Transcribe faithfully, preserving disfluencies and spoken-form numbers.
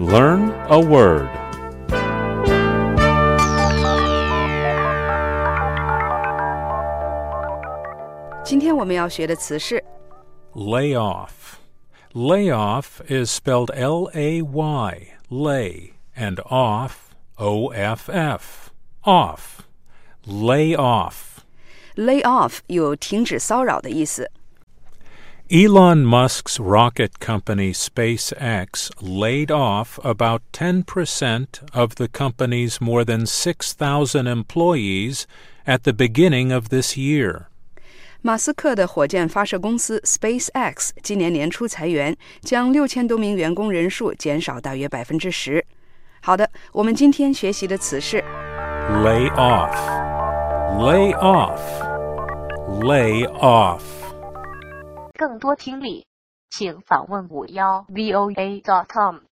Learn a word. Today 今天我们要学的词是 Lay off. Lay off is spelled L A Y, lay, and off, O F F, off. Lay off. lay off 有停止骚扰的意思。 Elon Musk's rocket company SpaceX laid off about ten percent of the company's more than six thousand employees at the beginning of this year. 马斯克的火箭发射公司 SpaceX 今年年初裁员，将六千多名员工人数减少大约百分之十。好的，我们今天学习的词是 Lay off. Lay off. Lay off. 更多听力，请访问五幺 V O A dot com。